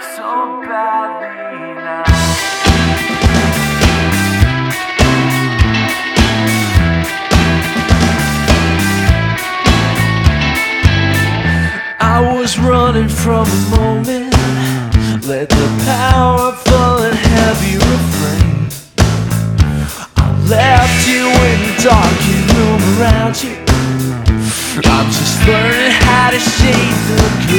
so badly now. I was running from a moment, let the powerful and heavy refrain. I left you in the darkened room around you. I'm just learning how to shade the